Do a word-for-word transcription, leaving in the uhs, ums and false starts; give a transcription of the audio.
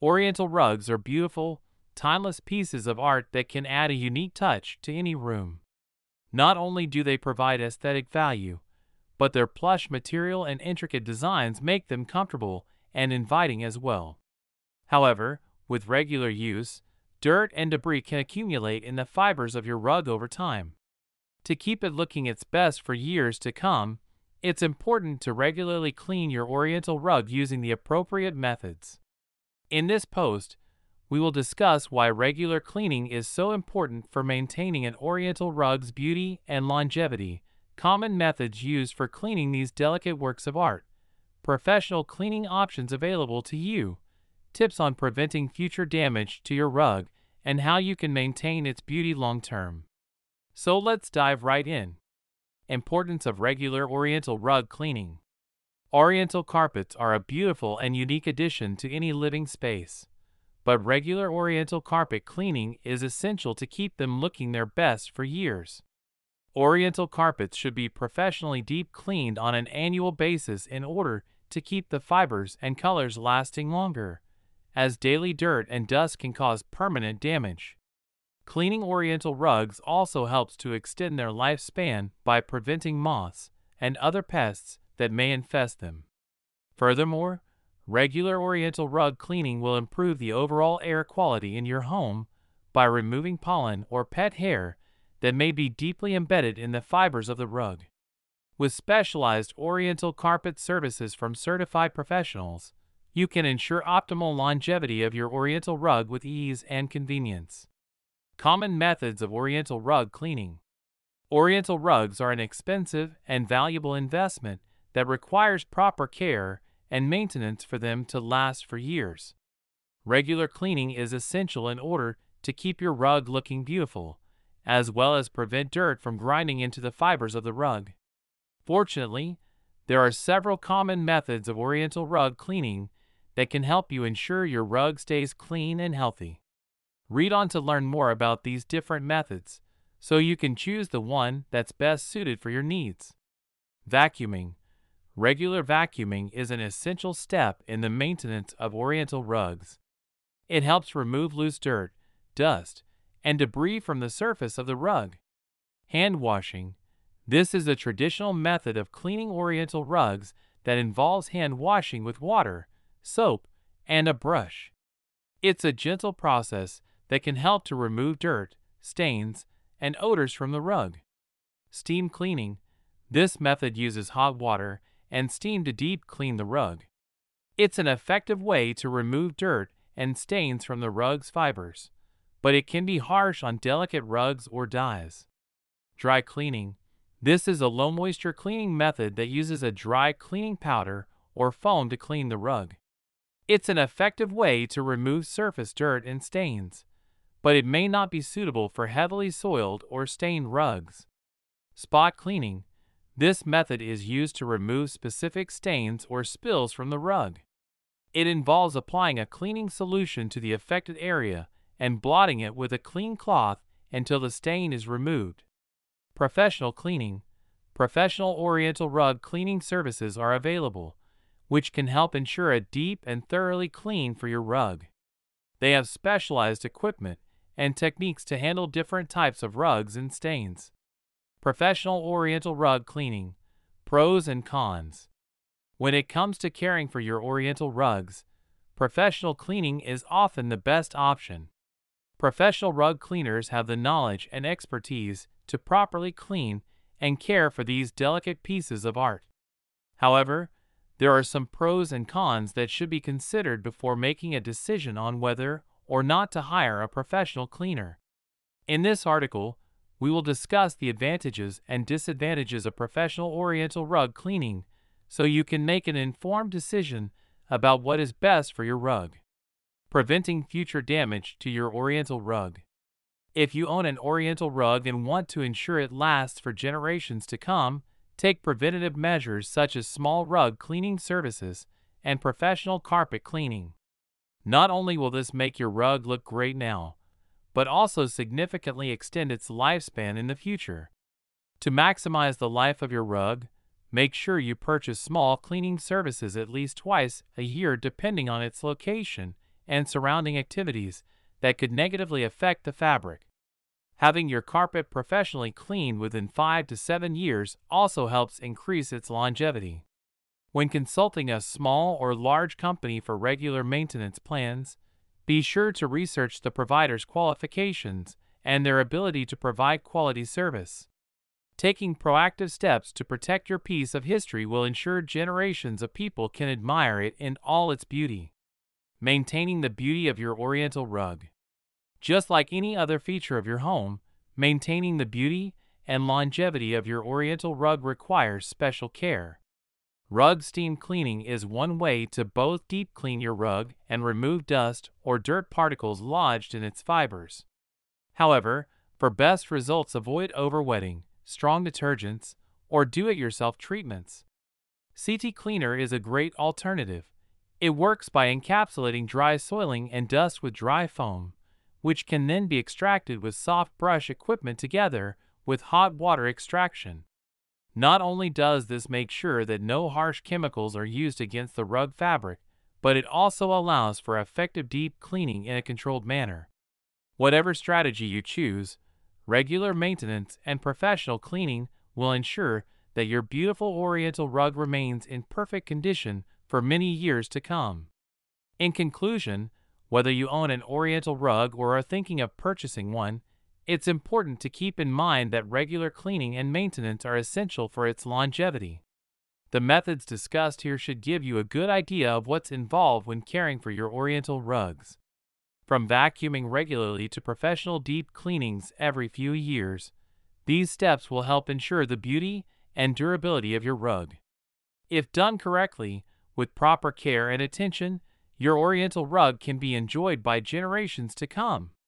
Oriental rugs are beautiful, timeless pieces of art that can add a unique touch to any room. Not only do they provide aesthetic value, but their plush material and intricate designs make them comfortable and inviting as well. However, with regular use, dirt and debris can accumulate in the fibers of your rug over time. To keep it looking its best for years to come, it's important to regularly clean your Oriental rug using the appropriate methods. In this post, we will discuss why regular cleaning is so important for maintaining an Oriental rug's beauty and longevity, common methods used for cleaning these delicate works of art, professional cleaning options available to you, tips on preventing future damage to your rug, and how you can maintain its beauty long term. So let's dive right in. Importance of regular Oriental rug cleaning. Oriental carpets are a beautiful and unique addition to any living space, but regular Oriental carpet cleaning is essential to keep them looking their best for years. Oriental carpets should be professionally deep cleaned on an annual basis in order to keep the fibers and colors lasting longer, as daily dirt and dust can cause permanent damage. Cleaning Oriental rugs also helps to extend their lifespan by preventing moths and other pests that may infest them. Furthermore, regular Oriental rug cleaning will improve the overall air quality in your home by removing pollen or pet hair that may be deeply embedded in the fibers of the rug. With specialized Oriental carpet services from certified professionals, you can ensure optimal longevity of your Oriental rug with ease and convenience. Common methods of Oriental rug cleaning. Oriental rugs are an expensive and valuable investment that requires proper care and maintenance for them to last for years. Regular cleaning is essential in order to keep your rug looking beautiful, as well as prevent dirt from grinding into the fibers of the rug. Fortunately, there are several common methods of Oriental rug cleaning that can help you ensure your rug stays clean and healthy. Read on to learn more about these different methods, so you can choose the one that's best suited for your needs. Vacuuming. Regular vacuuming is an essential step in the maintenance of Oriental rugs. It helps remove loose dirt, dust, and debris from the surface of the rug. Hand washing. This is a traditional method of cleaning Oriental rugs that involves hand washing with water, soap, and a brush. It's a gentle process that can help to remove dirt, stains, and odors from the rug. Steam cleaning. This method uses hot water and steam to deep clean the rug. It's an effective way to remove dirt and stains from the rug's fibers, but it can be harsh on delicate rugs or dyes. Dry cleaning. This is a low moisture cleaning method that uses a dry cleaning powder or foam to clean the rug. It's an effective way to remove surface dirt and stains, but it may not be suitable for heavily soiled or stained rugs. Spot cleaning. This method is used to remove specific stains or spills from the rug. It involves applying a cleaning solution to the affected area and blotting it with a clean cloth until the stain is removed. Professional cleaning. Professional Oriental rug cleaning services are available, which can help ensure a deep and thoroughly clean for your rug. They have specialized equipment and techniques to handle different types of rugs and stains. Professional Oriental rug cleaning. Pros and cons. When it comes to caring for your Oriental rugs, professional cleaning is often the best option. Professional rug cleaners have the knowledge and expertise to properly clean and care for these delicate pieces of art. However, there are some pros and cons that should be considered before making a decision on whether or not to hire a professional cleaner. In this article, we will discuss the advantages and disadvantages of professional Oriental rug cleaning so you can make an informed decision about what is best for your rug. Preventing future damage to your Oriental rug. If you own an Oriental rug and want to ensure it lasts for generations to come, take preventative measures such as small rug cleaning services and professional carpet cleaning. Not only will this make your rug look great now, but also significantly extend its lifespan in the future. To maximize the life of your rug, make sure you purchase small cleaning services at least twice a year depending on its location and surrounding activities that could negatively affect the fabric. Having your carpet professionally cleaned within five to seven years also helps increase its longevity. When consulting a small or large company for regular maintenance plans, be sure to research the provider's qualifications and their ability to provide quality service. Taking proactive steps to protect your piece of history will ensure generations of people can admire it in all its beauty. Maintaining the beauty of your Oriental rug. Just like any other feature of your home, maintaining the beauty and longevity of your Oriental rug requires special care. Rug steam cleaning is one way to both deep clean your rug and remove dust or dirt particles lodged in its fibers. However, for best results, avoid overwetting, strong detergents, or do-it-yourself treatments. C T Cleaner is a great alternative. It works by encapsulating dry soiling and dust with dry foam, which can then be extracted with soft brush equipment together with hot water extraction. Not only does this make sure that no harsh chemicals are used against the rug fabric, but it also allows for effective deep cleaning in a controlled manner. Whatever strategy you choose, regular maintenance and professional cleaning will ensure that your beautiful Oriental rug remains in perfect condition for many years to come. In conclusion, whether you own an Oriental rug or are thinking of purchasing one, it's important to keep in mind that regular cleaning and maintenance are essential for its longevity. The methods discussed here should give you a good idea of what's involved when caring for your Oriental rugs. From vacuuming regularly to professional deep cleanings every few years, these steps will help ensure the beauty and durability of your rug. If done correctly, with proper care and attention, your Oriental rug can be enjoyed by generations to come.